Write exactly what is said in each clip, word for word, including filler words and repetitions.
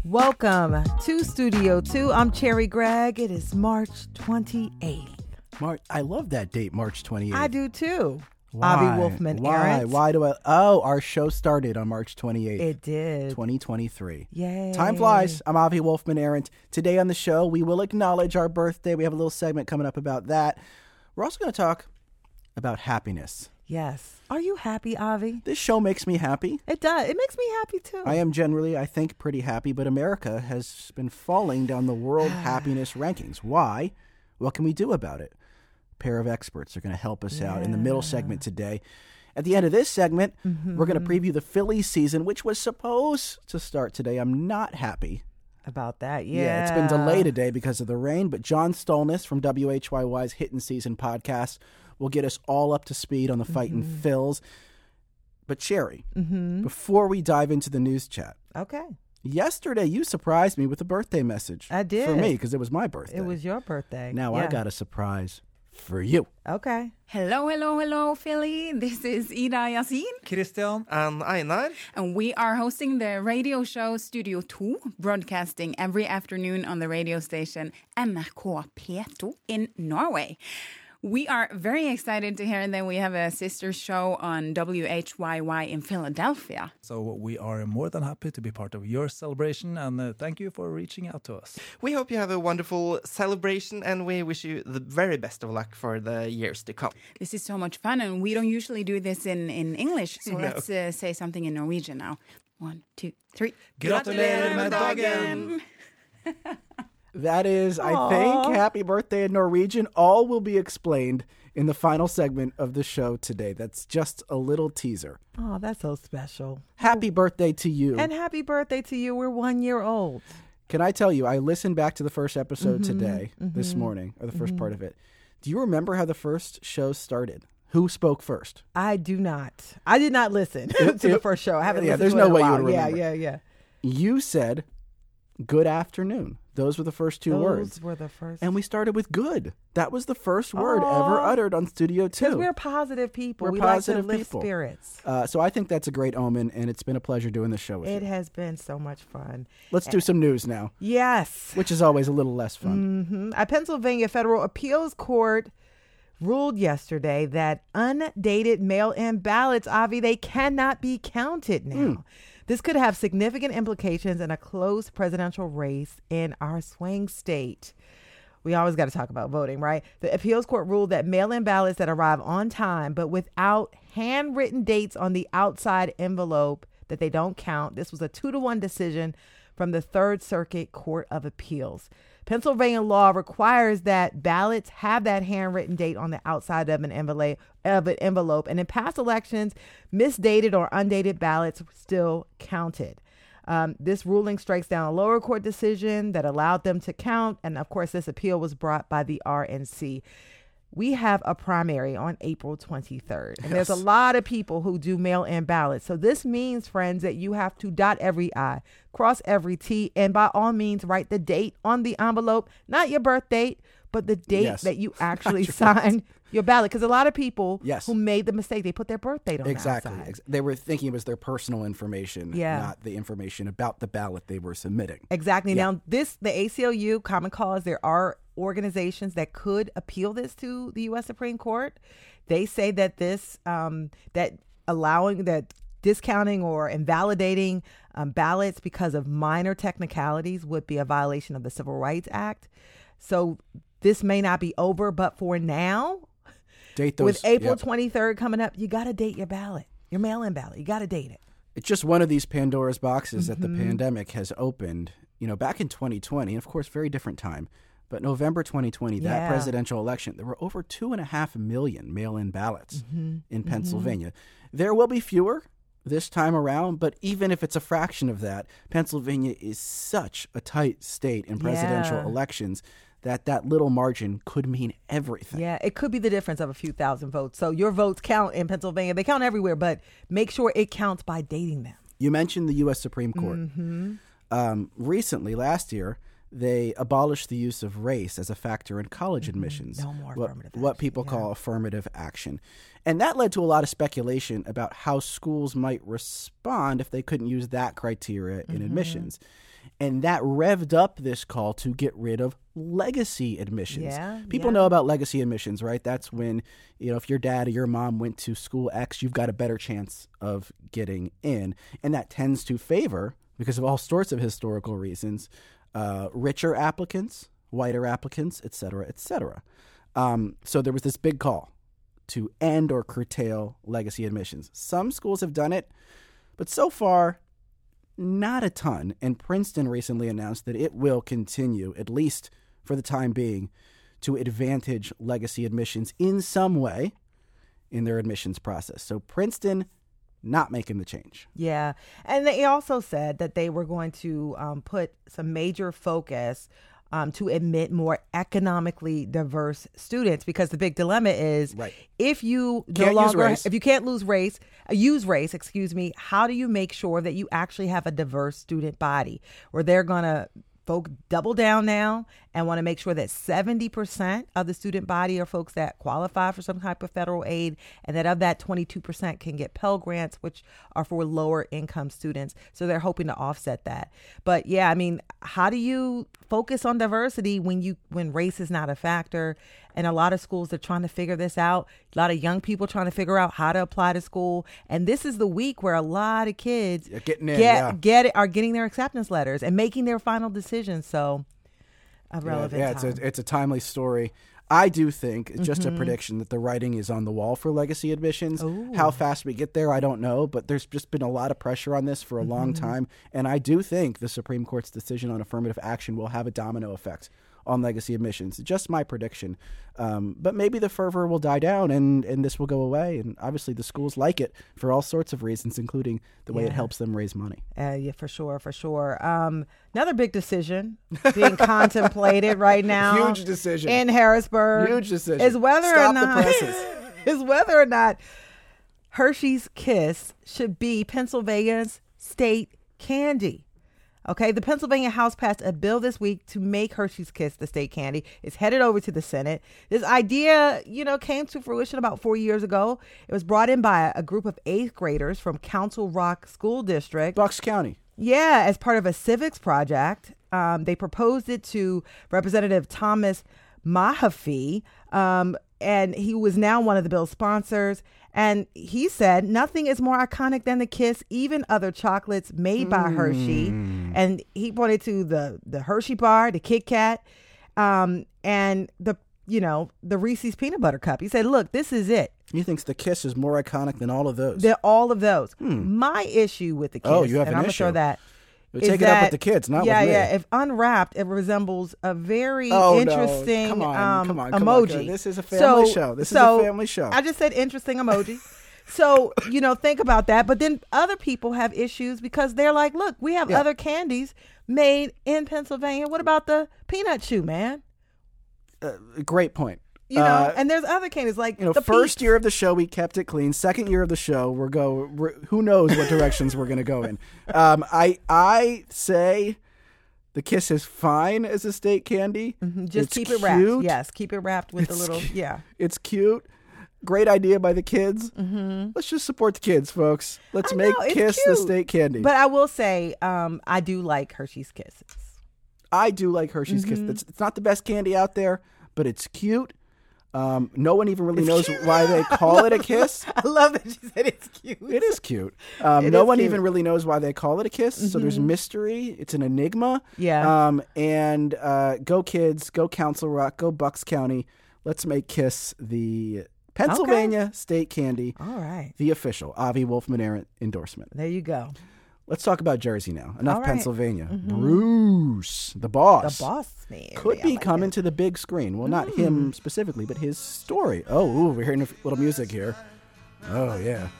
Welcome to Studio two. I'm Cherry Gregg. It is March twenty-eighth. March. I love that date, March twenty-eighth. I do too. Why? Avi Wolfman Why? Arendt. Why do I? Oh, our show started on March twenty-eighth. It did. twenty twenty-three. Yay. Time flies. I'm Avi Wolfman Arendt. Today on the show, we will acknowledge our birthday. We have a little segment coming up about that. We're also going to talk about happiness. Yes. Are you happy, Avi? This show makes me happy. It does. It makes me happy too. I am generally, I think, pretty happy, but America has been falling down the world happiness rankings. Why? What can we do about it? A pair of experts are going to help us yeah. out in the middle segment today. At the end of this segment, mm-hmm. we're going to preview the Phillies season, which was supposed to start today. I'm not happy about that. Yeah. Yeah, it's been delayed today because of the rain, but John Stolnis from W H Y Y's Hittin' Season podcast will get us all up to speed on the Fightin' mm-hmm. Phils. But Cherry, mm-hmm. before we dive into the news chat. Okay. Yesterday, you surprised me with a birthday message. I did. For me, because it was my birthday. It was your birthday. Now yeah. I got a surprise for you. Okay. Hello, hello, hello, Philly. This is Ida Yasin. Christian. And Einar. And we are hosting the radio show Studio two, broadcasting every afternoon on the radio station N R K P two in Norway. We are very excited to hear that we have a sister show on W H Y Y in Philadelphia. So we are more than happy to be part of your celebration, and uh, thank you for reaching out to us. We hope you have a wonderful celebration, and we wish you the very best of luck for the years to come. This is so much fun, and we don't usually do this in, in English, so no. let's uh, say something in Norwegian now. One, two, three. Gratulerer med dagen! That is, I Aww. think, happy birthday in Norwegian. All will be explained in the final segment of the show today. That's just a little teaser. Oh, that's so special. Happy birthday to you. And happy birthday to you. We're one year old. Can I tell you, I listened back to the first episode mm-hmm, today, mm-hmm, this morning, or the first mm-hmm. part of it. Do you remember how the first show started? Who spoke first? I do not. I did not listen to it, the first show. I haven't yeah, listened there's to no it in a way you while. would remember. Yeah, yeah, yeah. You said, good afternoon. Those were the first two Those words. Those were the first. And we started with good. That was the first word Aww. ever uttered on Studio two. Because we're positive people. We're we positive like to lift people. spirits. Uh, so I think that's a great omen, and it's been a pleasure doing the show with it you. It has been so much fun. Let's and do some news now. Yes. Which is always a little less fun. Mm-hmm. A Pennsylvania federal appeals court ruled yesterday that undated mail-in ballots, Avi, they cannot be counted now. Mm. This could have significant implications in a close presidential race in our swing state. We always got to talk about voting, right? The appeals court ruled that mail-in ballots that arrive on time but without handwritten dates on the outside envelope, that they don't count. This was a two to one decision from the Third Circuit Court of Appeals. Pennsylvania law requires that ballots have that handwritten date on the outside of an envelope, of an envelope. And in past elections, misdated or undated ballots still counted. Um, this ruling strikes down a lower court decision that allowed them to count. And of course, this appeal was brought by the R N C. We have a primary on April twenty-third. And yes. There's a lot of people who do mail-in ballots. So this means, friends, that you have to dot every I, cross every T, and by all means, write the date on the envelope, not your birth date, but the date yes. that you actually signed your ballot. Because a lot of people yes. who made the mistake, they put their birth date on exactly. the outside. They were thinking it was their personal information, yeah. not the information about the ballot they were submitting. Exactly. Yeah. Now, this, the A C L U, Common Cause, there are organizations that could appeal this to the U S Supreme Court. They say that this, um, that allowing that discounting or invalidating um, ballots because of minor technicalities would be a violation of the Civil Rights Act. So this may not be over, but for now, date those, with April yep. twenty-third coming up, you got to date your ballot, your mail-in ballot. You got to date it. It's just one of these Pandora's boxes mm-hmm. that the pandemic has opened. You know, back in twenty twenty, and of course, very different time. But November twenty twenty, yeah. that presidential election, there were over two and a half million mail-in ballots mm-hmm. in mm-hmm. Pennsylvania. There will be fewer this time around, but even if it's a fraction of that, Pennsylvania is such a tight state in presidential yeah. elections that that little margin could mean everything. Yeah, it could be the difference of a few thousand votes. So your votes count in Pennsylvania. They count everywhere, but make sure it counts by dating them. You mentioned the U S Supreme Court. Mm-hmm. Um, recently, last year, they abolished the use of race as a factor in college mm-hmm. admissions. No more what, affirmative action. What people yeah. call affirmative action. And that led to a lot of speculation about how schools might respond if they couldn't use that criteria in mm-hmm. admissions. And that revved up this call to get rid of legacy admissions. Yeah, People yeah. know about legacy admissions, right? That's when, you know, if your dad or your mom went to school X, you've got a better chance of getting in. And that tends to favor, because of all sorts of historical reasons, uh, richer applicants, whiter applicants, et cetera, et cetera. Um, so there was this big call to end or curtail legacy admissions. Some schools have done it, but so far, not a ton. And Princeton recently announced that it will continue, at least for the time being, to advantage legacy admissions in some way in their admissions process. So Princeton not making the change. Yeah. And they also said that they were going to um, put some major focus Um, to admit more economically diverse students, because the big dilemma is right. if you can't no longer, use race. if you can't lose race, uh, use race, excuse me, how do you make sure that you actually have a diverse student body where they're going to folk double down now and want to make sure that seventy percent of the student body are folks that qualify for some type of federal aid, and that of that twenty-two percent can get Pell Grants, which are for lower income students. So they're hoping to offset that. But yeah, I mean, how do you focus on diversity when you when race is not a factor? And a lot of schools are trying to figure this out. A lot of young people trying to figure out how to apply to school. And this is the week where a lot of kids You're getting in, get, yeah. get it, are getting their acceptance letters and making their final decisions. So a relevant yeah, yeah time. it's a it's a timely story. I do think, it's just Mm-hmm. a prediction, that the writing is on the wall for legacy admissions. Ooh. How fast we get there, I don't know, but there's just been a lot of pressure on this for a long Mm-hmm. time, and I do think the Supreme Court's decision on affirmative action will have a domino effect on legacy admissions. Just my prediction. Um, but maybe the fervor will die down and, and this will go away, and obviously the schools like it for all sorts of reasons, including the way Yeah. it helps them raise money. Uh, yeah, for sure, for sure. Um, another big decision being contemplated right now. Huge decision. in Harrisburg. Huge decision. Is whether Stop or not the presses. is whether or not Hershey's Kiss should be Pennsylvania's state candy. Okay, the Pennsylvania House passed a bill this week to make Hershey's Kiss the state candy. It's headed over to the Senate. This idea, you know, came to fruition about four years ago. It was brought in by a group of eighth graders from Council Rock School District. Bucks County. Yeah, as part of a civics project. Um, they proposed it to Representative Thomas Mahaffey, um, and he was now one of the bill's sponsors. And he said, nothing is more iconic than the Kiss, even other chocolates made by Hershey. And he pointed to the, the Hershey bar, the Kit Kat, um, and the, you know, the Reese's peanut butter cup. He said, look, this is it. He thinks the Kiss is more iconic than all of those. They're all of those. My issue with the Kiss, Oh, you have and an I'm going to issue. show that. We'll is take it up with that- the kids, not yeah, with me. Yeah, If unwrapped, it resembles a very Oh, no. interesting Come on, um, come on, come on, emoji. this is a family So- show. This is so a family show. I just said interesting emoji. So, you know, think about that. But then other people have issues because they're like, look, we have Yeah. other candies made in Pennsylvania. What about the peanut chew, man? Uh, great point. You know, Uh, and there's other candies like You know, the first Peeps. year of the show, we kept it clean. Second year of the show, we're go. We're, who knows what directions we're going to go in? Um, I I say the Kiss is fine as a state candy. Just It's keep it wrapped. cute. Yes, keep it wrapped with the It's little, cu- yeah. It's cute. Great idea by the kids. Mm-hmm. Let's just support the kids, folks. Let's I make know, it's Kiss the cute. state candy. But I will say, um, I do like Hershey's Kisses. I do like Hershey's Mm-hmm. Kiss. It's, it's not the best candy out there, but it's cute. Um, no one even really knows why they call it a kiss. I love that you said it's cute. It is cute. Um, It no is one cute. even really knows why they call it a kiss. So there's mystery. It's an enigma. Yeah. Um, and uh, go kids, go Council Rock, go Bucks County. Let's make Kiss the Pennsylvania state candy, All right. the official Avi Wolfman Arent endorsement. There you go. Let's talk about Jersey now. Enough All right. Pennsylvania. Bruce, the boss. The boss man. Could Yeah, I be like coming it. to the big screen. Well, not Mm. him specifically, but his story. Oh, ooh, we're hearing a f- little music here. Oh, yeah.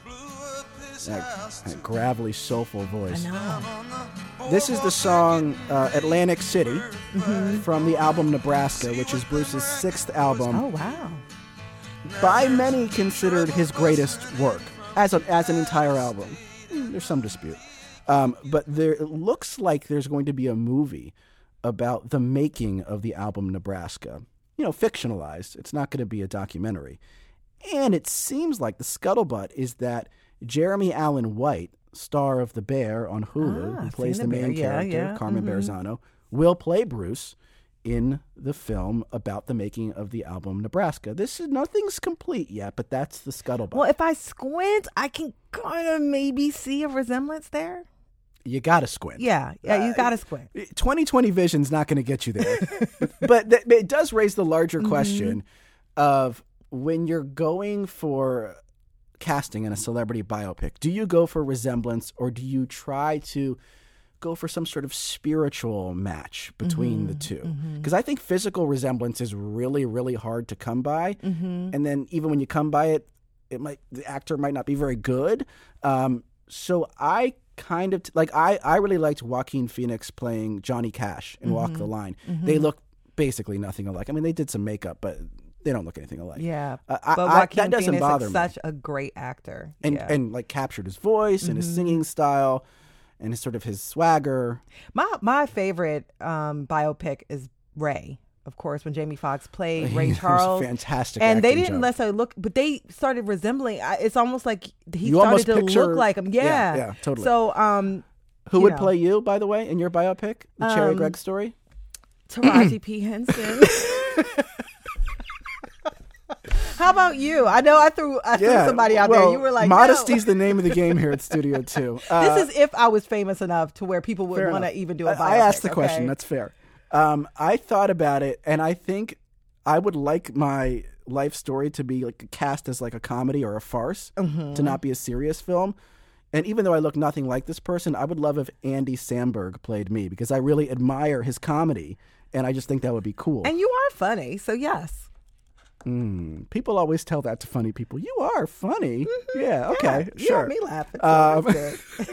That, that gravelly, soulful voice. I know. This is the song uh, Atlantic City Mm-hmm. from the album Nebraska, which is Bruce's sixth album. Oh, wow. By many considered his greatest work as, a, as an entire album. Hmm, There's some dispute. Um, but there, it looks like there's going to be a movie about the making of the album Nebraska. You know, fictionalized. It's not going to be a documentary. And it seems like the scuttlebutt is that Jeremy Allen White, star of The Bear on Hulu, Ah, who plays seen the The main Bear. Yeah, character, yeah. Carmen Mhm. Berzano, will play Bruce in the film about the making of the album Nebraska. This is nothing's complete yet, but that's the scuttlebutt. Well, if I squint, I can kind of maybe see a resemblance there. You got to squint. Yeah, yeah, you Uh, got to squint. twenty twenty vision's not going to get you there. But th- it does raise the larger question of when you're going for casting in a celebrity biopic, do you go for resemblance or do you try to go for some sort of spiritual match between the two? Because I think physical resemblance is really, really hard to come by. And then even when you come by it, it might the actor might not be very good. Um, so I kind of like I, I really liked Joaquin Phoenix playing Johnny Cash in Walk the Line. They look basically nothing alike. I mean, they did some makeup, but they don't look anything alike. Yeah, Uh, I- but I- Joaquin that doesn't Phoenix bother is me. such a great actor. and yeah. and like captured his voice and his singing style and his sort of his swagger. my my favorite um, biopic is Ray. Of course, when Jamie Foxx played Ray It was a Charles, fantastic and they acting didn't job. necessarily look, but they started resembling. I- It's almost like he You started almost to picture- look like him. Yeah, Yeah, yeah, totally. So, um, Who you would know. play you, by the way, in your biopic, the Cherry Um, Gregg story? Taraji P Henson. How about you? I know I threw I threw somebody out well, there. You were like, modesty's no. the name of the game here at Studio Two. Uh, This is if I was famous enough to where people would fair want to enough. even do a biopic. I, I asked the okay? question. That's fair. Um, I thought about it, and I think I would like my life story to be like cast as like a comedy or a farce, Mm-hmm. to not be a serious film. And even though I look nothing like this person, I would love if Andy Samberg played me because I really admire his comedy, and I just think that would be cool. And you are funny, so yes. Mm, people always tell that to funny people. You are funny. Yeah, okay, You sure. had me laughing. So Um, that's good.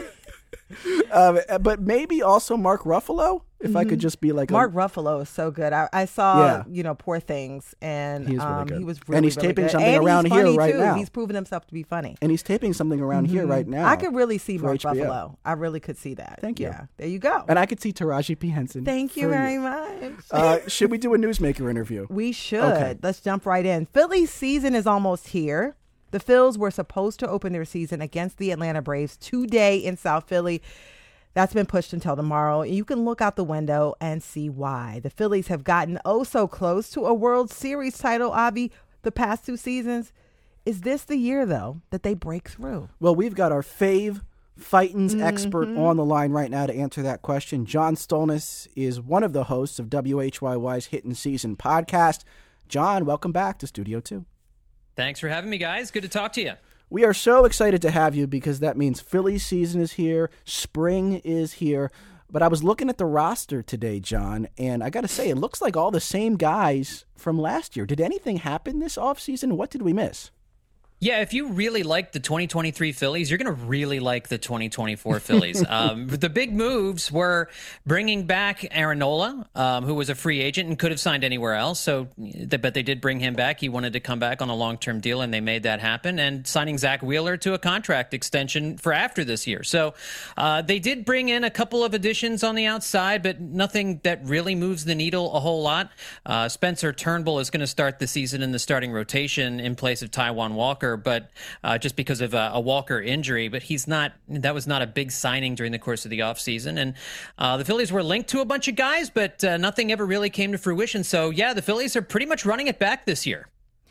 Um, but maybe also Mark Ruffalo, if I could just be like Mm-hmm. Mark a, Ruffalo is so good. I, I saw, Yeah. you know, Poor Things, and He is really um, good. he was And really, he's really taping good. something and around he's here funny right too. now. He's proven himself to be funny. and he's taping something around here right now. Mm-hmm. I could really see for Mark H B O. Ruffalo. I really could see that. Thank you. Yeah, there you go. And I could see Taraji P Henson. Thank you for very much. Uh, should we do a newsmaker interview? We should. Okay. Let's jump right in. Philly's season is almost here. The Phils were supposed to open their season against the Atlanta Braves today in South Philly. That's been pushed until tomorrow. You can look out the window and see why. The Phillies have gotten oh so close to a World Series title, Avi, the past two seasons. Is this the year, though, that they break through? Well, we've got our fave Fightins Mm-hmm. expert on the line right now to answer that question. John Stolnis is one of the hosts of W H Y Y's Hittin' Season podcast. John, welcome back to Studio Two. Thanks for having me, guys. Good to talk to you. We are so excited to have you because that means Philly season is here, spring is here. But I was looking at the roster today, John, and I got to say, it looks like all the same guys from last year. Did anything happen this offseason? What did we miss? Yeah, if you really like the twenty twenty-three Phillies, you're going to really like the twenty twenty-four Phillies. um, the big moves were bringing back Aaron Nola, um, who was a free agent and could have signed anywhere else. So, but they did bring him back. He wanted to come back on a long-term deal, and they made that happen. And signing Zach Wheeler to a contract extension for after this year. So uh, they did bring in a couple of additions on the outside, but nothing that really moves the needle a whole lot. Uh, Spencer Turnbull is going to start the season in the starting rotation in place of Taijuan Walker. But uh, just because of a, a Walker injury, but he's not, that was not a big signing during the course of the offseason. And uh, the Phillies were linked to a bunch of guys, but uh, nothing ever really came to fruition. So, yeah, the Phillies are pretty much running it back this year.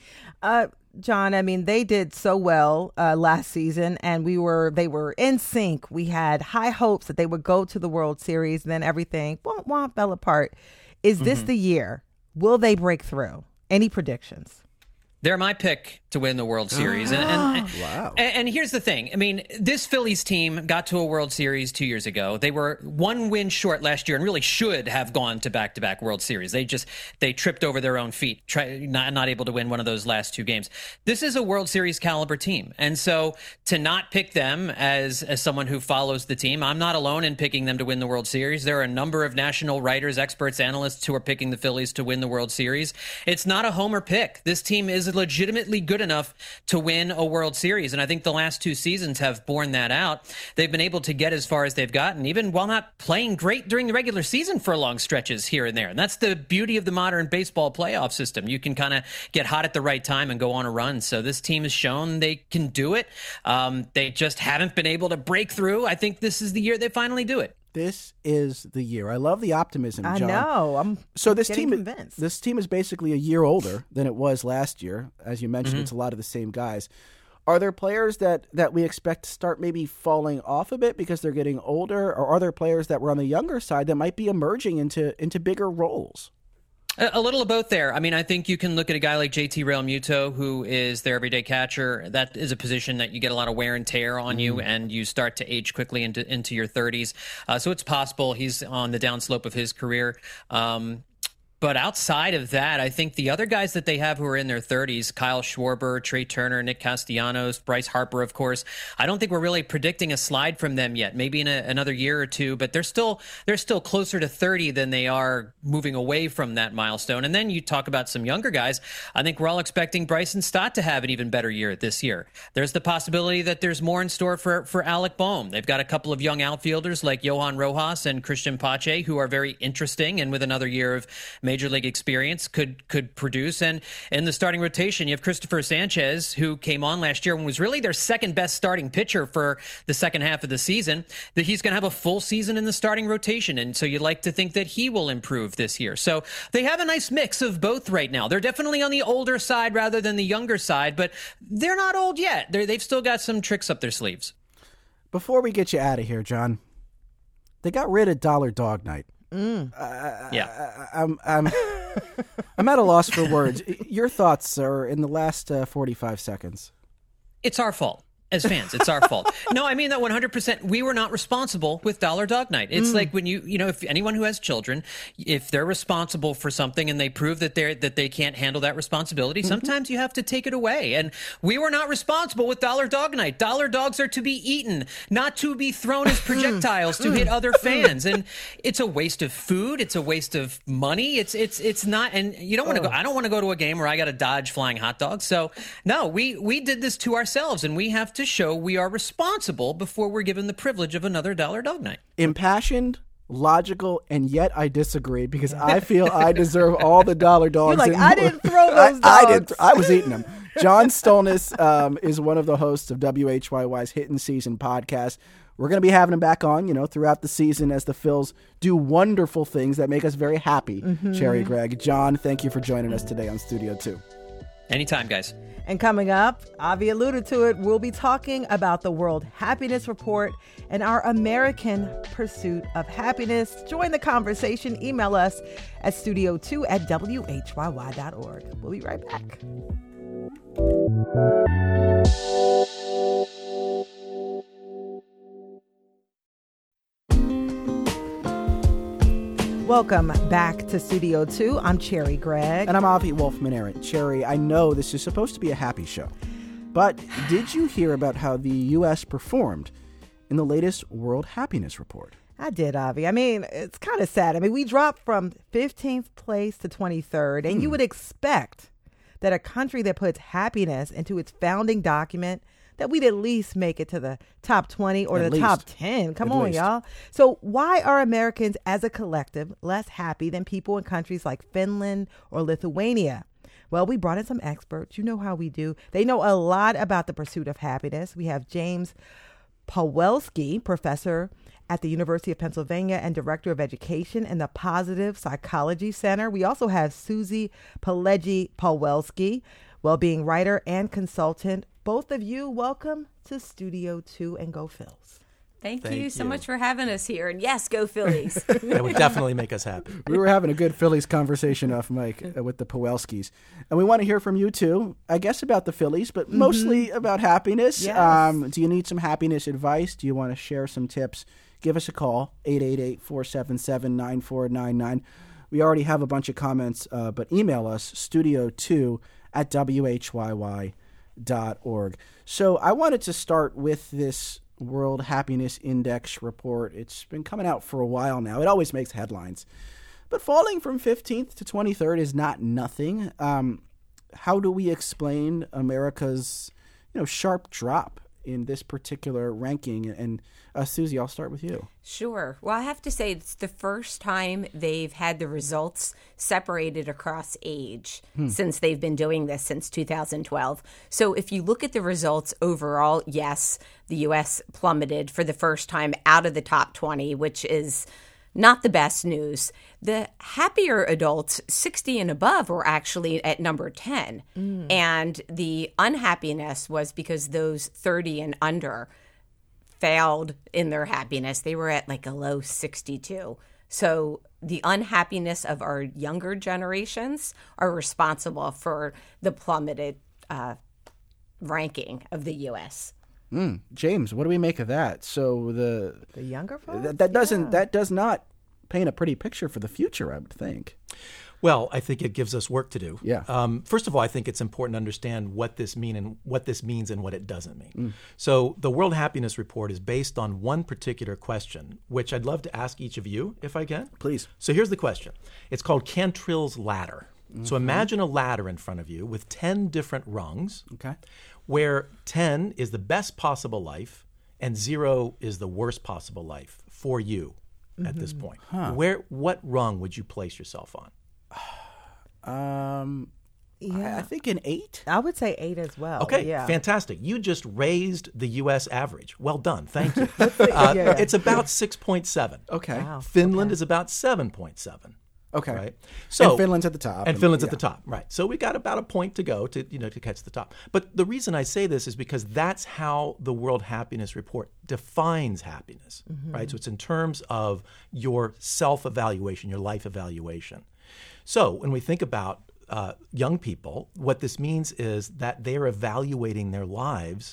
Uh, John, I mean, they did so well uh, last season, and we were they were in sync. We had high hopes that they would go to the World Series, and then everything wah, wah, fell apart. Is this Mm-hmm. the year? Will they break through? Any predictions? They're my pick to win the World Series. And, and, Wow. and, and here's the thing. I mean, this Phillies team got to a World Series two years ago. They were one win short last year and really should have gone to back-to-back World Series. They just, they tripped over their own feet, try, not, not able to win one of those last two games. This is a World Series caliber team. And so to not pick them as, as someone who follows the team, I'm not alone in picking them to win the World Series. There are a number of national writers, experts, analysts who are picking the Phillies to win the World Series. It's not a homer pick. This team is legitimately good enough to win a World Series. And I think the last two seasons have borne that out. They've been able to get as far as they've gotten, even while not playing great during the regular season for long stretches here and there. And that's the beauty of the modern baseball playoff system. You can kind of get hot at the right time and go on a run. So this team has shown they can do it. Um, they just haven't been able to break through. I think this is the year they finally do it. This is the year. I love the optimism, I John. know. I'm so this getting team, convinced. This team is basically a year older than it was last year. As you mentioned, Mm-hmm. it's a lot of the same guys. Are there players that, that we expect to start maybe falling off a bit because they're getting older? Or are there players that were on the younger side that might be emerging into into bigger roles? A, a little of both there. I mean, I think you can look at a guy like J T Realmuto, who is their everyday catcher. That is a position that you get a lot of wear and tear on mm. you, and you start to age quickly into into your thirties. Uh, so it's possible he's on the downslope of his career. Um, But outside of that, I think the other guys that they have who are in their thirties, Kyle Schwarber, Trey Turner, Nick Castellanos, Bryce Harper, of course, I don't think we're really predicting a slide from them yet, maybe in a, another year or two, but they're still they're still closer to thirty than they are moving away from that milestone. And then you talk about some younger guys. I think we're all expecting Bryson Stott to have an even better year this year. There's the possibility that there's more in store for, for Alec Boehm. They've got a couple of young outfielders like Johan Rojas and Christian Pache who are very interesting, and with another year of Major League experience could could produce. And in the starting rotation, you have Christopher Sanchez, who came on last year and was really their second best starting pitcher for the second half of the season, that he's going to have a full season in the starting rotation. And so you'd like to think that he will improve this year. So they have a nice mix of both right now. They're definitely on the older side rather than the younger side, but they're not old yet. They're, they've still got some tricks up their sleeves. Before we get you out of here, John, they got rid of Dollar Dog Night. Mm. Uh, yeah, I, I'm I'm I'm at a loss for words. Your thoughts, sir, in the last uh, forty-five seconds. It's our fault. As fans, it's our fault. No, I mean that one hundred percent. We were not responsible with Dollar Dog Night. It's mm. like when you, you know, if anyone who has children, if they're responsible for something and they prove that they're that they can't handle that responsibility, mm-hmm. sometimes you have to take it away. And we were not responsible with Dollar Dog Night. Dollar dogs are to be eaten, not to be thrown as projectiles to hit other fans. And it's a waste of food. It's a waste of money. It's it's it's not. And you don't want to go. I don't want to go to a game where I got to dodge flying hot dogs. So no, we we did this to ourselves, and we have to show we are responsible before we're given the privilege of another Dollar Dog Night. Impassioned, logical, and yet I disagree because I feel I deserve all the dollar dogs. You're like, in, I didn't throw those dogs. I, I didn't. I was eating them. John Stolnis um, is one of the hosts of W H Y Y's Hittin' Season podcast. We're going to be having him back on, you know, throughout the season as the Phils do wonderful things that make us very happy. Mm-hmm. Cherry Gregg. John, thank you for joining us today on Studio two. Anytime, guys. And coming up, Avi alluded to it, we'll be talking about the World Happiness Report and our American pursuit of happiness. Join the conversation. Email us at studio two at W H Y Y dot org. We'll be right back. Welcome back to Studio two. I'm Cherry Gregg. And I'm Avi Wolfman-Arent. Cherry, I know this is supposed to be a happy show, but did you hear about how the U S performed in the latest World Happiness Report? I did, Avi. I mean, it's kind of sad. I mean, we dropped from fifteenth place to twenty-third, and hmm. you would expect that a country that puts happiness into its founding document, that we'd at least make it to the top twenty or at the least. top ten. Come at on, least. y'all. So why are Americans as a collective less happy than people in countries like Finland or Lithuania? Well, we brought in some experts. You know how we do. They know a lot about the pursuit of happiness. We have James Pawelski, professor at the University of Pennsylvania and director of education in the Positive Psychology Center. We also have Susie Pileggi Pawelski, well-being writer and consultant. Both of you, welcome to Studio two and Go Phils. Thank, Thank you, you so much for having us here. And yes, go Phillies. That would definitely make us happy. We were having a good Phillies conversation off mic uh, with the Pawelskis. And we want to hear from you too, I guess about the Phillies, but mm-hmm. mostly about happiness. Yes. Um, do you need some happiness advice? Do you want to share some tips? Give us a call, eight eight eight, four seven seven, nine four nine nine. We already have a bunch of comments, uh, but email us, studio two at W H Y Y dot org. So I wanted to start with this World Happiness Index report. It's been coming out for a while now. It always makes headlines. But falling from fifteenth to twenty-third is not nothing. Um, how do we explain America's, you know, sharp drop in this particular ranking? And uh, Susie, I'll start with you. Sure. Well, I have to say it's the first time they've had the results separated across age hmm. since they've been doing this since two thousand twelve. So if you look at the results overall, yes, the U S plummeted for the first time out of the top twenty, which is not the best news. The happier adults, sixty and above, were actually at number ten. Mm. And the unhappiness was because those thirty and under failed in their happiness. They were at like a low sixty-two. So the unhappiness of our younger generations are responsible for the plummeted uh, ranking of the U S. Mm. James, what do we make of that? So the the younger folks? That, that doesn't yeah. that does not paint a pretty picture for the future, I would think. Well, I think it gives us work to do. Yeah. Um, first of all, I think it's important to understand what this mean and what this means and what it doesn't mean. Mm. So the World Happiness Report is based on one particular question, which I'd love to ask each of you, if I can. Please. So here's the question. It's called Cantrill's ladder. Mm-hmm. So imagine a ladder in front of you with ten different rungs, okay, where ten is the best possible life and zero is the worst possible life for you mm-hmm. at this point. Huh. Where, what rung would you place yourself on? Um, yeah. I, I think an eight. I would say eight as well. Okay, yeah. fantastic. You just raised the U S average. Well done. Thank you. uh, yeah. It's about six point seven. Okay. Wow. Finland okay. is about seven point seven. Okay. Right. So and Finland's at the top. And, and Finland's yeah. at the top. Right. So we got about a point to go to, you know, to catch the top. But the reason I say this is because that's how the World Happiness Report defines happiness. Mm-hmm. Right. So it's in terms of your self-evaluation, your life evaluation. So when we think about uh, young people, what this means is that they're evaluating their lives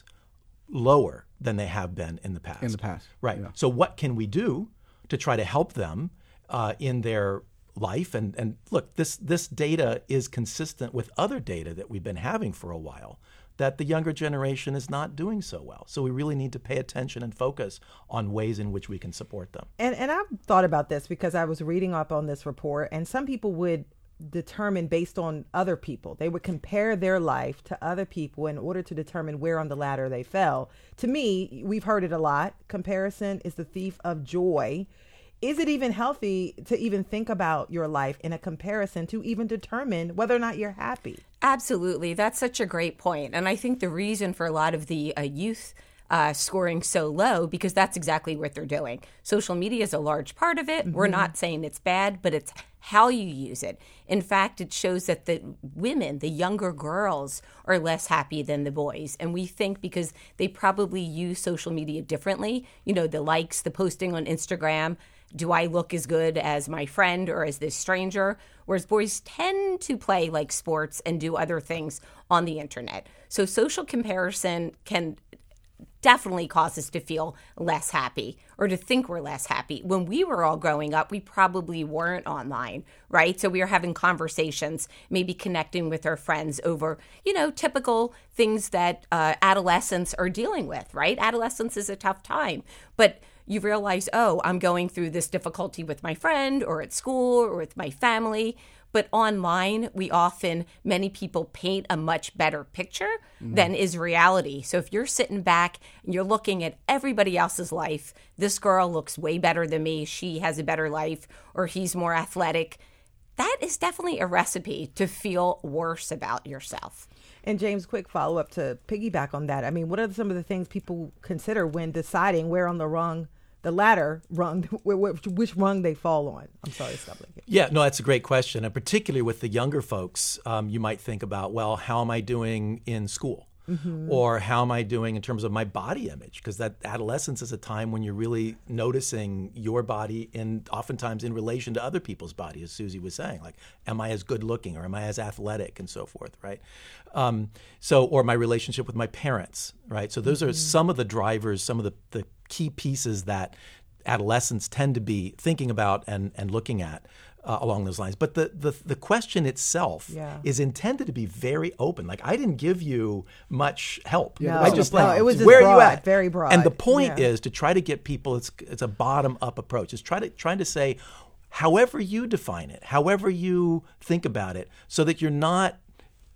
lower than they have been in the past. In the past. Right. Yeah. So what can we do to try to help them uh, in their life? And, and look, this, this data is consistent with other data that we've been having for a while, that the younger generation is not doing so well. So we really need to pay attention and focus on ways in which we can support them. And and I've thought about this because I was reading up on this report, and some people would determine based on other people. They would compare their life to other people in order to determine where on the ladder they fell. To me, we've heard it a lot. Comparison is the thief of joy. Is it even healthy to even think about your life in a comparison to even determine whether or not you're happy? Absolutely. That's such a great point. And I think the reason for a lot of the uh, youth uh, scoring so low, because that's exactly what they're doing. Social media is a large part of it. Mm-hmm. We're not saying it's bad, but it's how you use it. In fact, it shows that the women, the younger girls, are less happy than the boys. And we think because they probably use social media differently, you know, the likes, the posting on Instagram. Do I look as good as my friend or as this stranger? Whereas boys tend to play like sports and do other things on the internet. So social comparison can definitely cause us to feel less happy or to think we're less happy. When we were all growing up, we probably weren't online, right? So we were having conversations, maybe connecting with our friends over, you know, typical things that uh, adolescents are dealing with, right? Adolescence is a tough time, but you realize, oh, I'm going through this difficulty with my friend or at school or with my family. But online, we often, many people paint a much better picture mm-hmm. than is reality. So if you're sitting back and you're looking at everybody else's life, this girl looks way better than me, she has a better life, or he's more athletic, that is definitely a recipe to feel worse about yourself. And James, quick follow-up to piggyback on that. I mean, what are some of the things people consider when deciding where on the rung, the ladder rung, which, which rung they fall on? I'm sorry, stop looking. Yeah, no, that's a great question. And particularly with the younger folks, um, you might think about, well, how am I doing in school? Mm-hmm. Or how am I doing in terms of my body image? Because that adolescence is a time when you're really noticing your body in oftentimes in relation to other people's body, as Susie was saying. Like, am I as good looking or am I as athletic and so forth, right? Um, so, or my relationship with my parents, right? So those mm-hmm. are some of the drivers, some of the, the key pieces that adolescents tend to be thinking about and, and looking at. Uh, along those lines. But the, the, the question itself yeah. is intended to be very open. Like, I didn't give you much help. No, I just no, like, it was just where broad, are you at? Very broad. And the point yeah. is to try to get people, it's it's a bottom-up approach. It's try to, trying to say, however you define it, however you think about it, so that you're not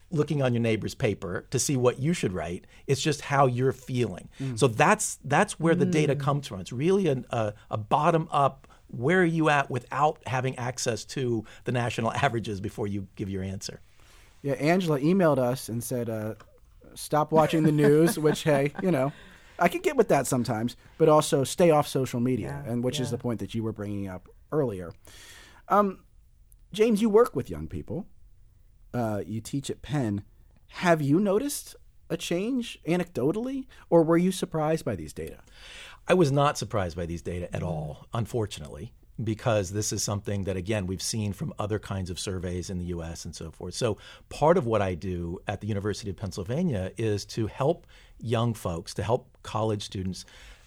looking on your neighbor's paper to see what you should write. It's just how you're feeling. Mm. So that's that's where the mm. data comes from. It's really a, a, a bottom-up, where are you at without having access to the national averages before you give your answer. Yeah, Angela emailed us and said, uh, stop watching the news, which, hey, you know, I can get with that sometimes, but also stay off social media, yeah, and which yeah. is the point that you were bringing up earlier. Um, James, you work with young people. Uh, you teach at Penn. Have you noticed a change anecdotally, or were you surprised by these data? I was not surprised by these data at all, unfortunately, because this is something that, again, we've seen from other kinds of surveys in the U S and so forth. So part of what I do at the University of Pennsylvania is to help young folks, to help college students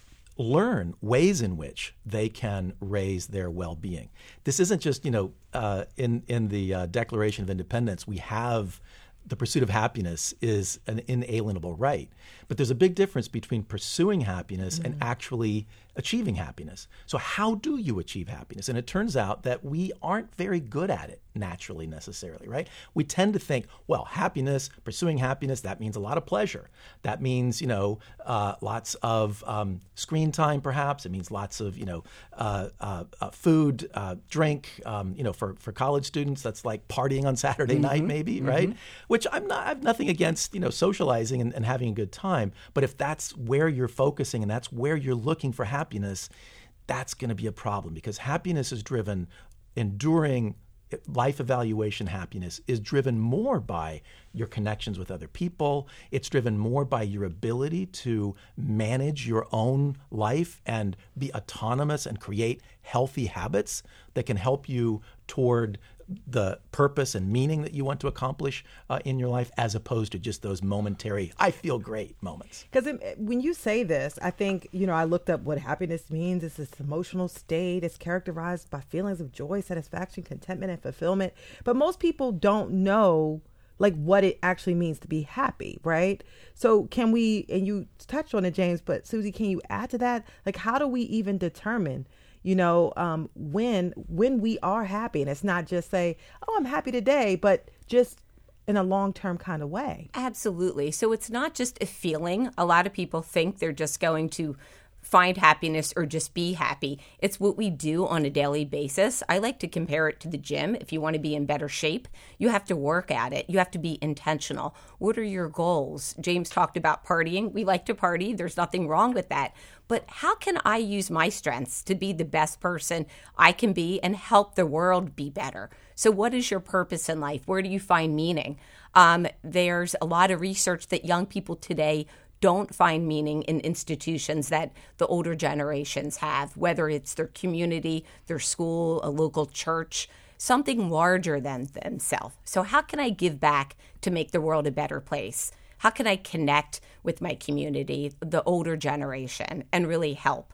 learn ways in which they can raise their well-being. This isn't just, you know, uh, in, in the uh, Declaration of Independence, we have the pursuit of happiness is an inalienable right. But there's a big difference between pursuing happiness mm-hmm. and actually achieving happiness. So how do you achieve happiness? And it turns out that we aren't very good at it naturally necessarily, right? We tend to think, well, happiness, pursuing happiness, that means a lot of pleasure. That means, you know, uh, lots of um, screen time, perhaps. It means lots of, you know, uh, uh, uh, food, uh, drink. Um, you know, for, for college students, that's like partying on Saturday mm-hmm. night, maybe, mm-hmm. right? Which I'm not, I have nothing against, you know, socializing and, and having a good time. But if that's where you're focusing and that's where you're looking for happiness, that's going to be a problem, because happiness is driven, enduring life evaluation happiness is driven more by your connections with other people. It's driven more by your ability to manage your own life and be autonomous and create healthy habits that can help you toward the purpose and meaning that you want to accomplish uh, in your life, as opposed to just those momentary, I feel great moments. Because when you say this, I think, you know, I looked up what happiness means. It's this emotional state. It's characterized by feelings of joy, satisfaction, contentment, and fulfillment. But most people don't know, like, what it actually means to be happy, right? So can we, and you touched on it, James, but Susie, can you add to that? Like, how do we even determine, you know, um, when when we are happy? And it's not just say, oh, I'm happy today, but just in a long-term kind of way. Absolutely. So it's not just a feeling. A lot of people think they're just going to find happiness or just be happy. It's what we do on a daily basis. I like to compare it to the gym. If you want to be in better shape, you have to work at it. You have to be intentional. What are your goals? James talked about partying. We like to party. There's nothing wrong with that. But how can I use my strengths to be the best person I can be and help the world be better? So what is your purpose in life? Where do you find meaning? Um, there's a lot of research that young people today don't find meaning in institutions that the older generations have, whether it's their community, their school, a local church, something larger than themselves. So how can I give back to make the world a better place? How can I connect with my community, the older generation, and really help?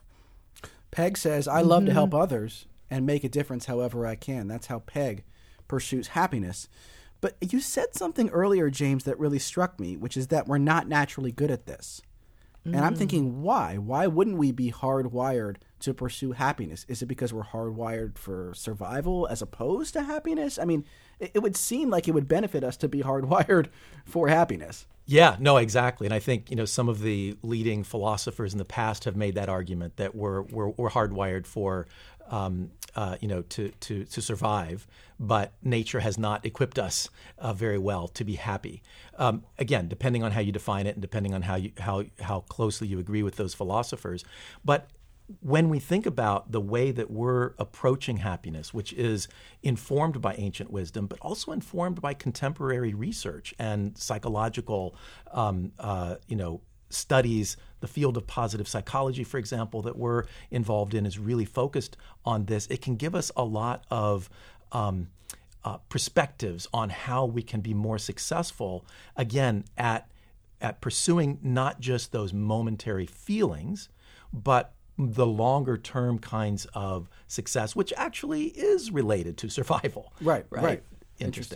Peg says, I love mm-hmm. to help others and make a difference however I can. That's how Peg pursues happiness. But you said something earlier, James, that really struck me, which is that we're not naturally good at this. Mm. And I'm thinking, why? Why wouldn't we be hardwired to pursue happiness? Is it because we're hardwired for survival as opposed to happiness? I mean, it, it would seem like it would benefit us to be hardwired for happiness. Yeah, no, exactly. And I think, you know, some of the leading philosophers in the past have made that argument that we're we're, we're hardwired for, um, uh, you know, to, to, to survive, but nature has not equipped us uh, very well to be happy. Um, again, depending on how you define it and depending on how you how how closely you agree with those philosophers. But when we think about the way that we're approaching happiness, which is informed by ancient wisdom, but also informed by contemporary research and psychological, um, uh, you know, studies, the field of positive psychology, for example, that we're involved in is really focused on this. It can give us a lot of um, uh, perspectives on how we can be more successful, again, at at pursuing not just those momentary feelings, but the longer term kinds of success, which actually is related to survival. Right, right. right. Interestingly.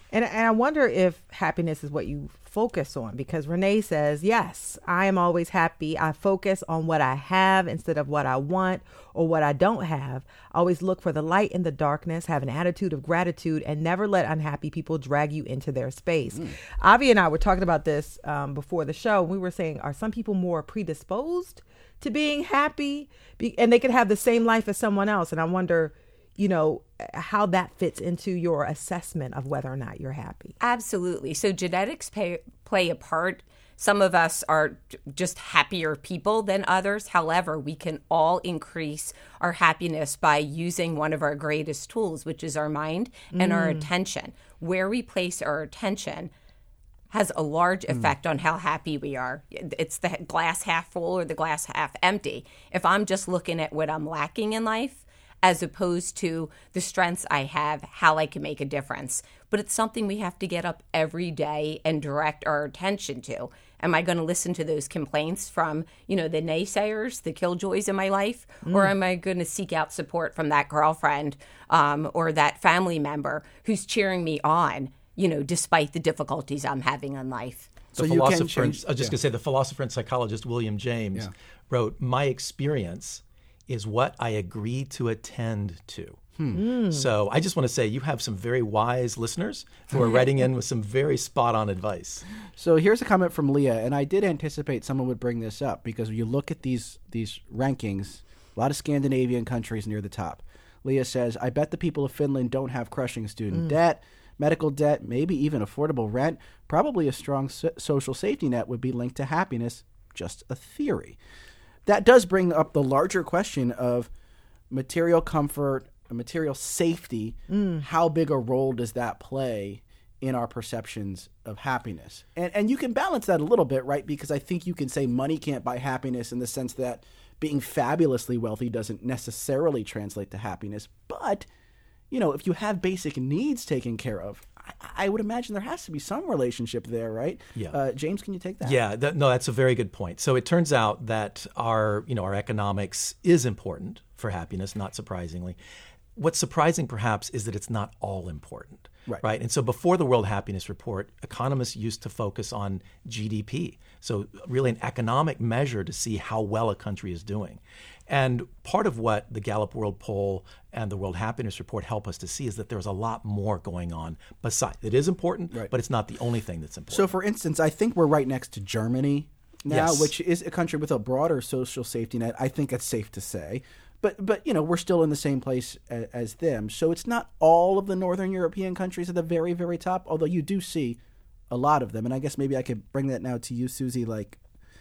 And, and I wonder if happiness is what you focus on, because Renee says, yes, I am always happy. I focus on what I have instead of what I want or what I don't have. I always look for the light in the darkness, have an attitude of gratitude, and never let unhappy people drag you into their space. Mm. Avi and I were talking about this um, before the show. We were saying, are some people more predisposed to being happy? Be- and they could have the same life as someone else. And I wonder, you know, how that fits into your assessment of whether or not you're happy. Absolutely. So genetics pay, play a part. Some of us are just happier people than others. However, we can all increase our happiness by using one of our greatest tools, which is our mind and mm. our attention. Where we place our attention has a large effect mm. on how happy we are. It's the glass half full or the glass half empty. If I'm just looking at what I'm lacking in life, as opposed to the strengths I have, how I can make a difference. But it's something we have to get up every day and direct our attention to. Am I going to listen to those complaints from, you know, the naysayers, the killjoys in my life? Mm. Or am I going to seek out support from that girlfriend um, or that family member who's cheering me on, you know, despite the difficulties I'm having in life? The so philosopher, you can change, I was just yeah. going to say, the philosopher and psychologist William James yeah. wrote, "My experience is what I agree to attend to." Hmm. Mm. So I just want to say you have some very wise listeners who are writing in with some very spot-on advice. So here's a comment from Leah, and I did anticipate someone would bring this up because when you look at these these rankings, a lot of Scandinavian countries near the top. Leah says, I bet the people of Finland don't have crushing student mm. debt, medical debt, maybe even affordable rent. Probably a strong so- social safety net would be linked to happiness. Just a theory. That does bring up the larger question of material comfort, material safety. Mm. How big a role does that play in our perceptions of happiness? And and you can balance that a little bit, right? Because I think you can say money can't buy happiness in the sense that being fabulously wealthy doesn't necessarily translate to happiness. But, you know, if you have basic needs taken care of, I would imagine there has to be some relationship there, right? Yeah. Uh, James, can you take that? Yeah. That, no, that's a very good point. So it turns out that our, you know, our economics is important for happiness, not surprisingly. What's surprising, perhaps, is that it's not all important. Right. Right. And so before the World Happiness Report, economists used to focus on G D P. So really an economic measure to see how well a country is doing. And part of what the Gallup World Poll and the World Happiness Report help us to see is that there's a lot more going on besides. It is important, right. but it's not the only thing that's important. So, for instance, I think we're right next to Germany now, yes. which is a country with a broader social safety net. I think it's safe to say. But, but you know, we're still in the same place as, as them. So it's not all of the Northern European countries at the very, very top, although you do see a lot of them. And I guess maybe I could bring that now to you, Susie. Like,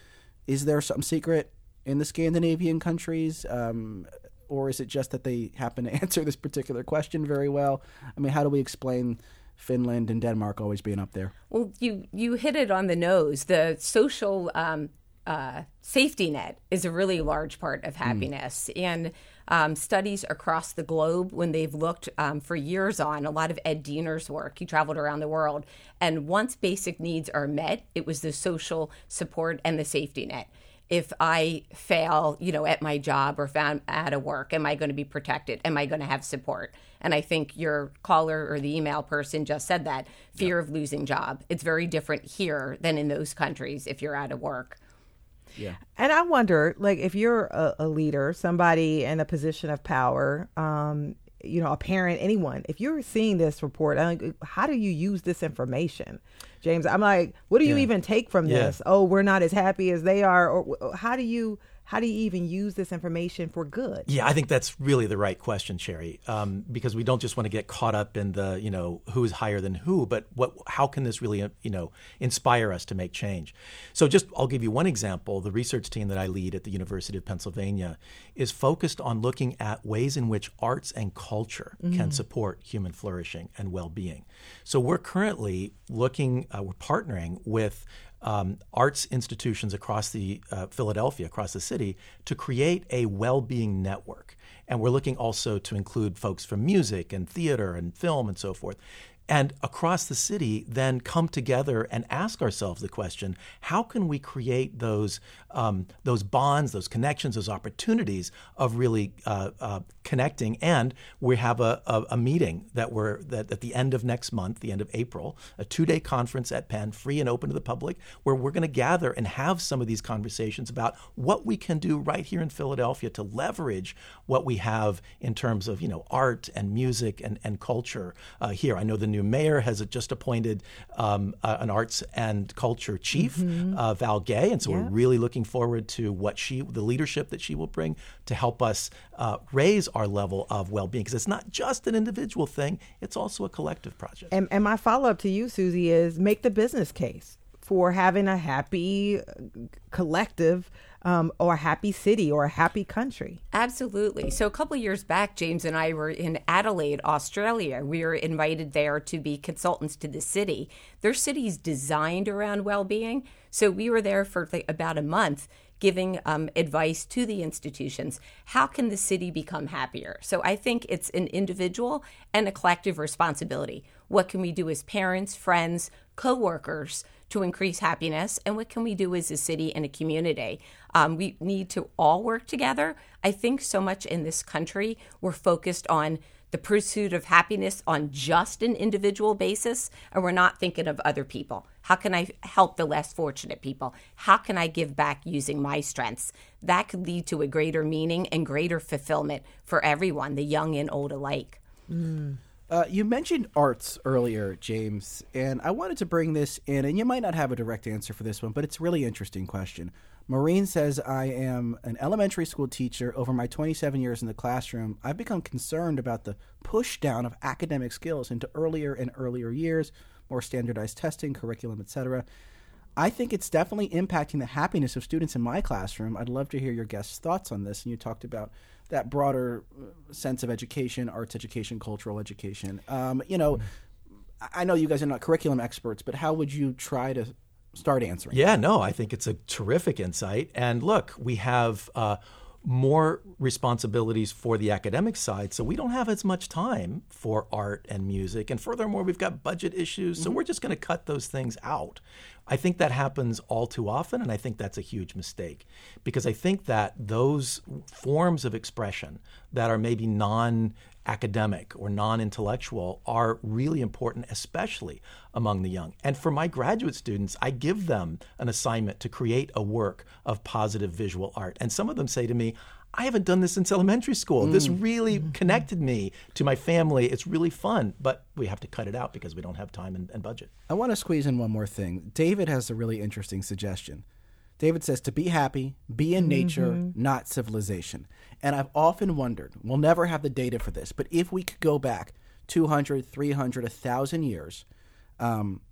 is there some secret in the Scandinavian countries, um, or is it just that they happen to answer this particular question very well? I mean, how do we explain Finland and Denmark always being up there? Well, you, you hit it on the nose. The social um, uh, safety net is a really large part of happiness. Mm. And um, studies across the globe, when they've looked um, for years on a lot of Ed Diener's work, he traveled around the world. And once basic needs are met, it was the social support and the safety net. If I fail, you know, at my job or found out of work, am I going to be protected? Am I going to have support? And I think your caller or the email person just said that. Fear yep. of losing job. It's very different here than in those countries if you're out of work. Yeah. And I wonder, like, if you're a, a leader, somebody in a position of power, um, you know, a parent, anyone, if you're seeing this report, I mean, how do you use this information? James, I'm like, what do you yeah. even take from yeah. this? Oh, we're not as happy as they are. Or how do you how do you even use this information for good? Yeah, I think that's really the right question, Sherry, um, because we don't just want to get caught up in the, you know, who's higher than who, but what, how can this really, you know, inspire us to make change? So just, I'll give you one example. The research team that I lead at the University of Pennsylvania is focused on looking at ways in which arts and culture mm-hmm. can support human flourishing and well-being. So we're currently looking, uh, we're partnering with Um, arts institutions across the uh, Philadelphia, across the city, to create a well-being network. And we're looking also to include folks from music and theater and film and so forth. And across the city, then come together and ask ourselves the question, how can we create those um, those bonds, those connections, those opportunities of really uh, uh, connecting. And we have a, a, a meeting that we're that at the end of next month, the end of April, a two-day conference at Penn, free and open to the public, where we're going to gather and have some of these conversations about what we can do right here in Philadelphia to leverage what we have in terms of, you know, art and music and, and culture uh, here. I know the new mayor has just appointed um, uh, an arts and culture chief, mm-hmm. uh, Val Gay, and so yeah. we're really looking forward to what she, the leadership that she will bring to help us uh, raise our level of well-being, because it's not just an individual thing, it's also a collective project. And, and my follow-up to you, Susie, is make the business case for having a happy collective um, or a happy city or a happy country. Absolutely. So a couple of years back, James and I were in Adelaide, Australia. We were invited there to be consultants to the city. Their city's designed around well-being. So we were there for like about a month giving um, advice to the institutions. How can the city become happier? So I think it's an individual and a collective responsibility. What can we do as parents, friends, co-workers to increase happiness? And what can we do as a city and a community? Um, we need to all work together. I think so much in this country, we're focused on the pursuit of happiness on just an individual basis, and we're not thinking of other people. How can I help the less fortunate people? How can I give back using my strengths? That could lead to a greater meaning and greater fulfillment for everyone, the young and old alike. Mm. Uh, you mentioned arts earlier, James, and I wanted to bring this in, and you might not have a direct answer for this one, but it's a really interesting question. Maureen says, I am an elementary school teacher. Over my twenty-seven years in the classroom, I've become concerned about the push down of academic skills into earlier and earlier years, more standardized testing, curriculum, et cetera. I think it's definitely impacting the happiness of students in my classroom. I'd love to hear your guests' thoughts on this. And you talked about that broader sense of education, arts education, cultural education. Um, you know, I know you guys are not curriculum experts, but how would you try to start answering? Yeah, no, I think it's a terrific insight. And look, we have uh, more responsibilities for the academic side, so we don't have as much time for art and music. And furthermore, we've got budget issues, so mm-hmm. we're just going to cut those things out. I think that happens all too often, and I think that's a huge mistake, because I think that those forms of expression that are maybe non-academic or non-intellectual are really important, especially among the young. And for my graduate students, I give them an assignment to create a work of positive visual art. And some of them say to me, I haven't done this since elementary school. Mm. This really mm-hmm. connected me to my family. It's really fun, but we have to cut it out because we don't have time and, and budget. I want to squeeze in one more thing. David has a really interesting suggestion. David says to be happy, be in nature, mm-hmm. not civilization. And I've often wondered, we'll never have the data for this, but if we could go back two hundred, three hundred, one thousand years, um,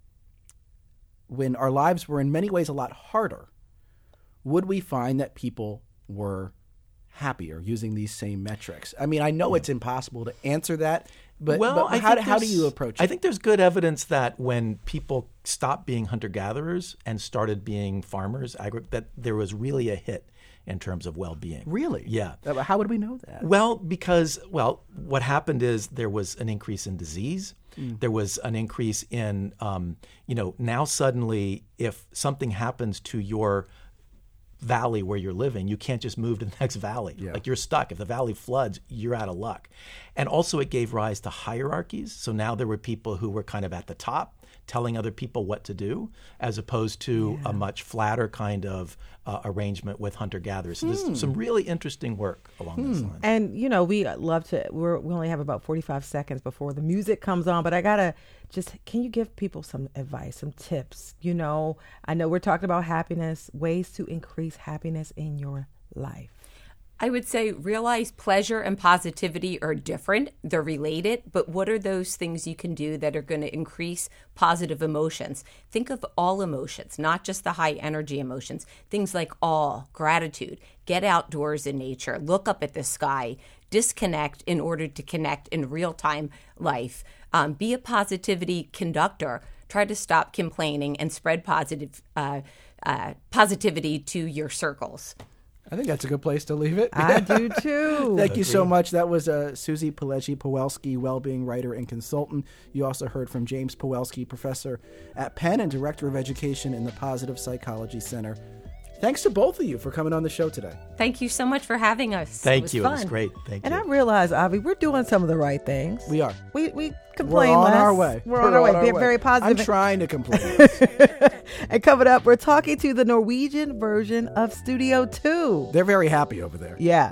when our lives were in many ways a lot harder, would we find that people were happier using these same metrics? I mean, I know it's impossible to answer that, but, well, but I how, think how do you approach it? I think there's good evidence that when people stopped being hunter-gatherers and started being farmers, agri- that there was really a hit in terms of well-being. Really? Yeah. How would we know that? Well, because, well, what happened is there was an increase in disease. Mm. There was an increase in, um, you know, now suddenly if something happens to your valley where you're living, you can't just move to the next valley. Yeah. Like you're stuck. If the valley floods, you're out of luck. And also it gave rise to hierarchies. So now there were people who were kind of at the top telling other people what to do, as opposed to yeah. a much flatter kind of uh, arrangement with hunter-gatherers. So there's hmm. some really interesting work along hmm. this line. And, you know, we love to, we're, we only have about forty-five seconds before the music comes on, but I got to just, can you give people some advice, some tips? You know, I know we're talking about happiness, ways to increase happiness in your life. I would say realize pleasure and positivity are different. They're related, but what are those things you can do that are going to increase positive emotions? Think of all emotions, not just the high energy emotions. Things like awe, gratitude. Get outdoors in nature. Look up at the sky. Disconnect in order to connect in real-time life. Um, be a positivity conductor. Try to stop complaining and spread positive uh, uh, positivity to your circles. I think that's a good place to leave it. I do too. Thank you so much. That was uh, Susie Pileggi-Pawelski, well-being writer and consultant. You also heard from James Pawelski, professor at Penn and director of education in the Positive Psychology Center. Thanks to both of you for coming on the show today. Thank you so much for having us. Thank it was you. Fun. It was great. Thank And you. I realize, Avi, we're doing some of the right things. We are. We we complain We're on less. our way. We're on our way. Being very positive. I'm trying to complain. And coming up, we're talking to the Norwegian version of Studio two. They're very happy over there. Yeah.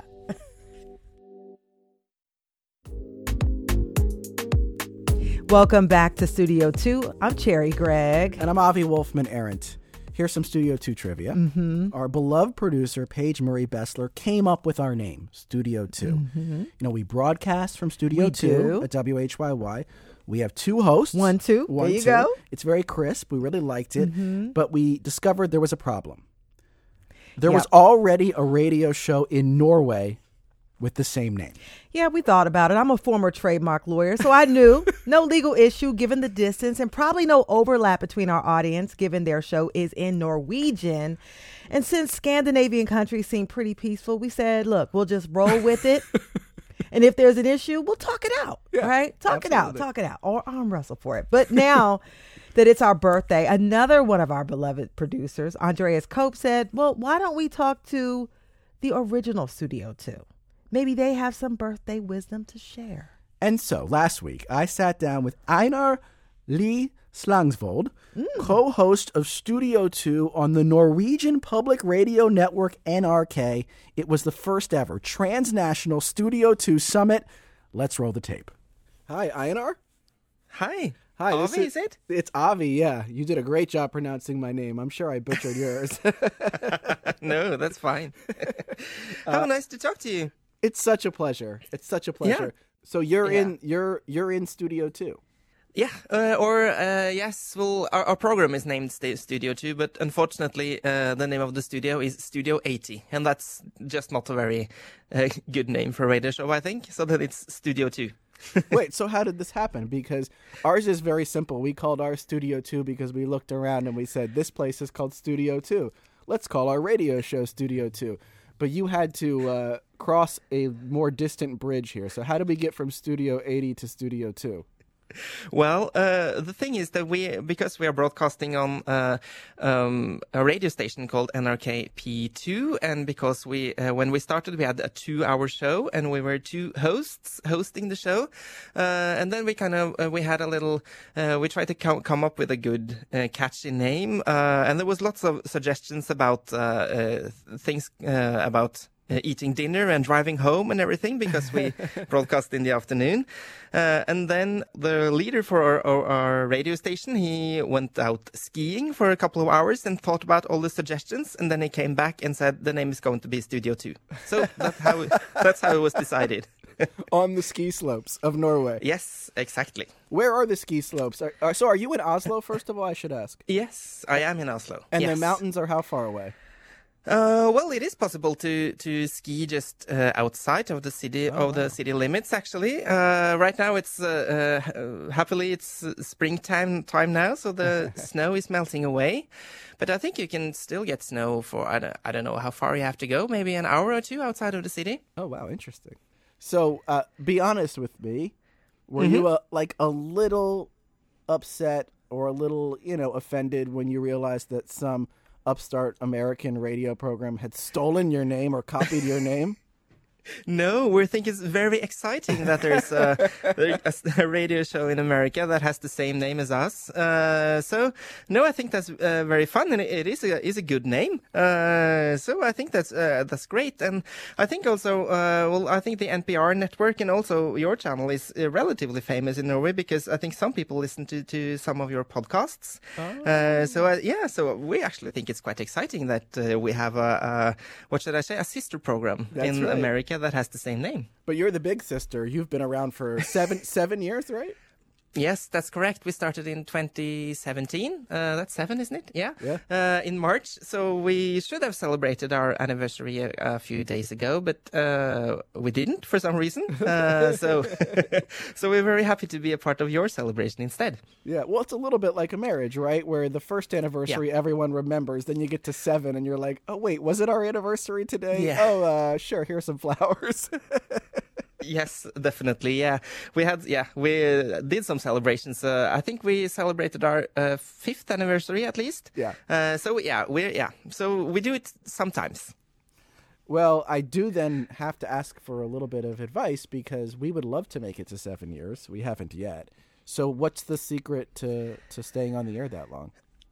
Welcome back to Studio two. I'm Cherry Gregg. And I'm Avi Wolfman Arendt. Here's some Studio two trivia. Mm-hmm. Our beloved producer, Paige Marie Bessler, came up with our name, Studio two. Mm-hmm. You know, we broadcast from Studio We two do. at W H Y Y. We have two hosts. One, two. One, There you two. go. It's very crisp. We really liked it. Mm-hmm. But we discovered there was a problem. There Yep. was already a radio show in Norway with the same name. Yeah, we thought about it. I'm a former trademark lawyer, so I knew no legal issue given the distance and probably no overlap between our audience given their show is in Norwegian. And since Scandinavian countries seem pretty peaceful, we said, look, we'll just roll with it. And if there's an issue, we'll talk it out, Yeah, right? Talk it out, absolutely. talk it out, or arm wrestle for it. But now that it's our birthday, another one of our beloved producers, Andreas Cope, said, well, why don't we talk to the original Studio two? Maybe they have some birthday wisdom to share. And so last week, I sat down with Einar Lee Slangsvold, co-host of Studio two on the Norwegian Public Radio Network N R K. It was the first ever transnational Studio two summit. Let's roll the tape. Hi, Einar. Hi. Hi, this Avi, is it? It's Avi, yeah. You did a great job pronouncing my name. I'm sure I butchered yours. No, that's fine. How nice to talk to you. It's such a pleasure. It's such a pleasure. So you're Yeah. in you're you're in Studio two. Yeah, uh, or uh, yes, well, our, our program is named St- Studio two, but unfortunately, uh, the name of the studio is Studio eighty, and that's just not a very uh, good name for a radio show, I think. So then it's Studio two. Wait, so how did this happen? Because ours is very simple. We called our Studio two because we looked around and we said, this place is called Studio two. Let's call our radio show Studio two. But you had to uh, cross a more distant bridge here. So how did we get from Studio eighty to Studio two? Well, uh, the thing is that we, because we are broadcasting on uh, um, a radio station called N R K P two, and because we, uh, when we started, we had a two-hour show, and we were two hosts hosting the show, uh, and then we kind of uh, we had a little, uh, we tried to co- come up with a good, uh, catchy name, uh, and there was lots of suggestions about uh, uh, things uh, about. Uh, eating dinner and driving home and everything because we broadcast in the afternoon. Uh, and then the leader for our, our, our radio station, he went out skiing for a couple of hours and thought about all the suggestions. And then he came back and said the name is going to be Studio two. So that's how it, that's how it was decided. On the ski slopes of Norway. Yes, exactly. Where are the ski slopes? Are, are, so are you in Oslo, first of all, I should ask? Yes, I am in Oslo. And yes. the mountains are how far away? Uh, well, it is possible to to ski just uh, outside of the city Oh, of the city limits. Actually, uh, right now it's uh, uh, happily it's uh, springtime time now, so the snow is melting away. But I think you can still get snow for I don't I don't know how far you have to go, maybe an hour or two outside of the city. Oh, wow, interesting. So, uh, be honest with me. Were Mm-hmm. you uh, like a little upset or a little, you know, offended when you realized that some upstart American radio program had stolen your name or copied your name? No, we think it's very exciting that there's a, a, a radio show in America that has the same name as us. Uh, so, no, I think that's uh, very fun, and it, it is a is a good name. Uh, so I think that's uh, that's great, and I think also, uh, well, I think the N P R network and also your channel is uh, relatively famous in Norway because I think some people listen to, to some of your podcasts. Oh. Uh, so uh, yeah, so we actually think it's quite exciting that uh, we have a, a what should I say a sister program That's in right. America that has the same name. But you're the big sister. You've been around for seven seven years, right? Yes, that's correct. We started in twenty seventeen. Uh, that's seven, isn't it? Yeah. Yeah. Uh, in March. So we should have celebrated our anniversary a, a few days ago, but uh, we didn't for some reason. Uh, so, so we're very happy to be a part of your celebration instead. Yeah. Well, it's a little bit like a marriage, right? Where the first anniversary everyone remembers, then you get to seven, and you're like, oh wait, was it our anniversary today? Yeah. Oh, uh, sure. Here's some flowers. Yes, definitely. Yeah, we had. Yeah, we uh, did some celebrations. Uh, I think we celebrated our uh, fifth anniversary at least. Yeah. Uh, so yeah, we yeah. So we do it sometimes. Well, I do then have to ask for a little bit of advice because we would love to make it to seven years. We haven't yet. So what's the secret to, to staying on the air that long?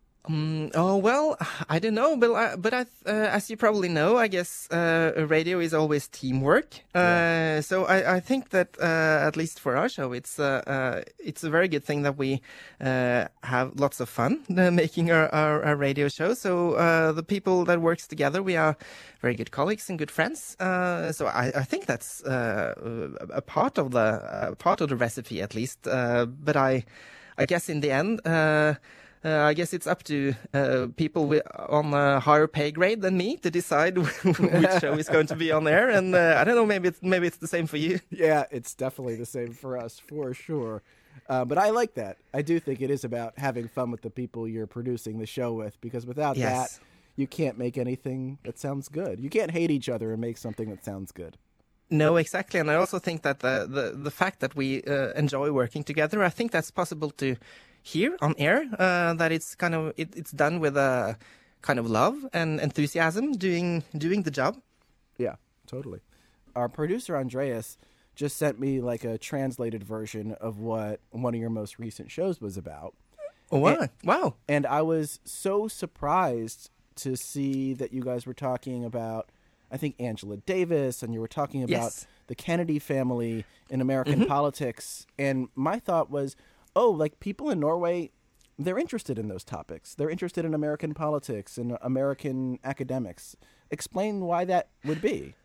Um, oh, well, I don't know, but, I, but I, uh, as you probably know, I guess uh, radio is always teamwork. Uh, yeah. So I, I think that, uh, at least for our show, it's, uh, uh, it's a very good thing that we uh, have lots of fun uh, making our, our, our radio show. So uh, the people that works together, we are very good colleagues and good friends. Uh, so I, I think that's uh, a part of the uh, part of the recipe, at least. Uh, but I, I guess in the end. Uh, Uh, I guess it's up to uh, people with, on a higher pay grade than me to decide which show is going to be on air. And uh, I don't know, maybe it's, maybe it's the same for you. Yeah, it's definitely the same for us, for sure. Uh, but I like that. I do think it is about having fun with the people you're producing the show with, because without Yes. that, you can't make anything that sounds good. You can't hate each other and make something that sounds good. No, exactly. And I also think that the, the, the fact that we uh, enjoy working together, I think that's possible to hear on air, uh, that it's kind of it, it's done with a kind of love and enthusiasm doing doing the job. Yeah, totally. Our producer Andreas just sent me like a translated version of what one of your most recent shows was about. Oh, wow. And, wow. And I was so surprised to see that you guys were talking about, I think, Angela Davis, and you were talking about Yes. the Kennedy family in American mm-hmm. politics. And my thought was, oh, like people in Norway, they're interested in those topics. They're interested in American politics and American academics. Explain why that would be.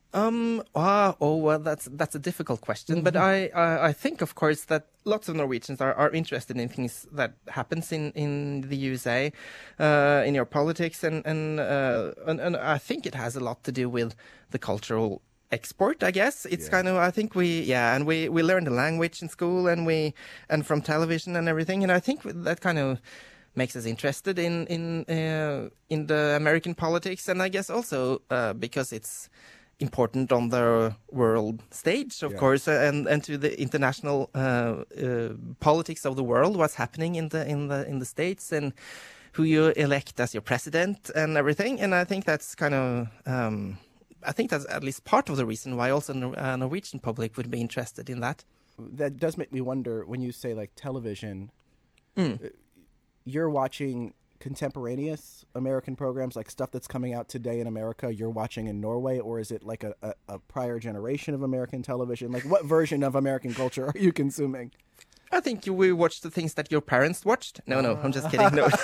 Um. Ah, oh, well, that's that's a difficult question. Mm-hmm. But I, I I think, of course, that lots of Norwegians are, are interested in things that happens in, in the U S A, uh, in your politics, and and, uh, and and I think it has a lot to do with the cultural export, I guess. It's yeah. kind of, I think we, yeah, and we, we learn the language in school and we, and from television and everything. And I think that kind of makes us interested in, in, uh, in the American politics. And I guess also, uh, because it's important on the world stage, of yeah. course, and, and to the international, uh, uh, politics of the world, what's happening in the, in the, in the States and who you elect as your president and everything. And I think that's kind of, um, I think that's at least part of the reason why also the uh, Norwegian public would be interested in that. That does make me wonder, when you say like television, mm. you're watching contemporaneous American programs, like stuff that's coming out today in America, you're watching in Norway, or is it like a, a, a prior generation of American television? Like what version of American culture are you consuming? I think you will watch the things that your parents watched. No, no, I'm just kidding. No,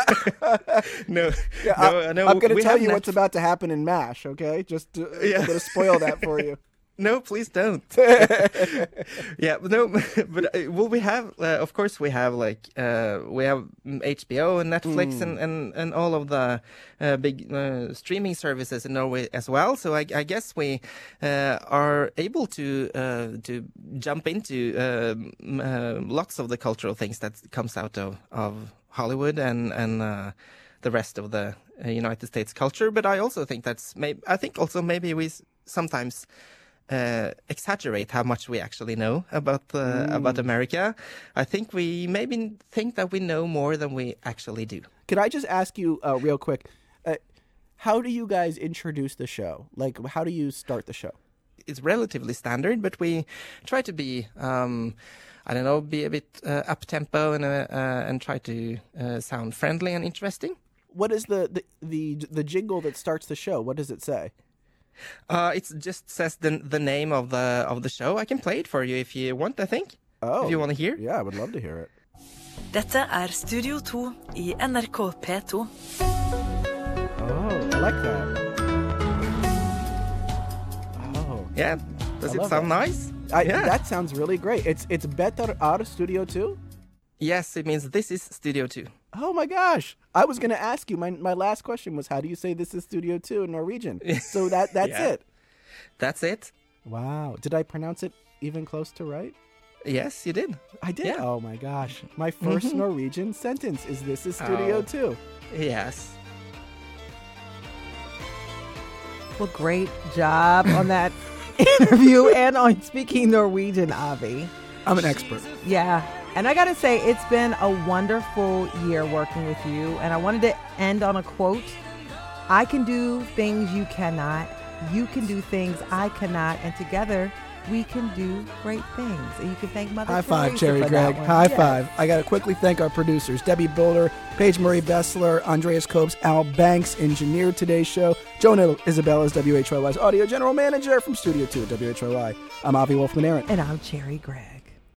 no, yeah, no, I, no. I'm going to tell you nat- what's about to happen in MASH, okay? Just to, yeah. I'm going to spoil that for you. No, please don't. Yeah, no, but uh, well, we have, uh, of course, we have like uh, we have H B O and Netflix mm. and, and, and all of the uh, big uh, streaming services in Norway as well. So I, I guess we uh, are able to uh, to jump into uh, uh, lots of the cultural things that comes out of, of Hollywood and and uh, the rest of the uh, United States culture. But I also think that's maybe I think also maybe we sometimes. Uh, exaggerate how much we actually know about uh, mm. about America. I think we maybe think that we know more than we actually do. Could I just ask you uh, real quick, uh, how do you guys introduce the show? Like, how do you start the show? It's relatively standard, but we try to be, um, I don't know, be a bit uh, up-tempo and, uh, uh, and try to uh, sound friendly and interesting. What is the, the, the, the jingle that starts the show? What does it say? Uh, it just says the the name of the of the show. I can play it for you if you want, I think. Oh. If you want to hear. Yeah, I would love to hear it. Dette er Studio to I N R K P to. Oh, I like that. Oh. Yeah, does I it sound that. nice? I, yeah. That sounds really great. It's it's Better Ar Studio two? Yes, it means this is Studio two. Oh my gosh. I was going to ask you, my my last question was, how do you say this is Studio two in Norwegian? So that that's yeah. it. That's it. Wow. Did I pronounce it even close to right? Yes, you did. I did? Yeah. Oh my gosh. My first mm-hmm. Norwegian sentence is this is Studio oh. two. Yes. Well, great job on that interview and on speaking Norwegian, Avi. I'm an expert. Yeah. And I got to say, it's been a wonderful year working with you. And I wanted to end on a quote. I can do things you cannot. You can do things I cannot. And together, we can do great things. And you can thank Mother High five, Teresa Cherry for Greg. that one. High Yes. five. I got to quickly thank our producers, Debbie Boulder, Paige Marie Bessler, Andreas Copes, Al Banks engineered today's show. Jonah Isabella's W H Y Y's audio general manager from Studio two at W H Y Y. I'm Avi Wolfman-Arent. And I'm Cherry Greg.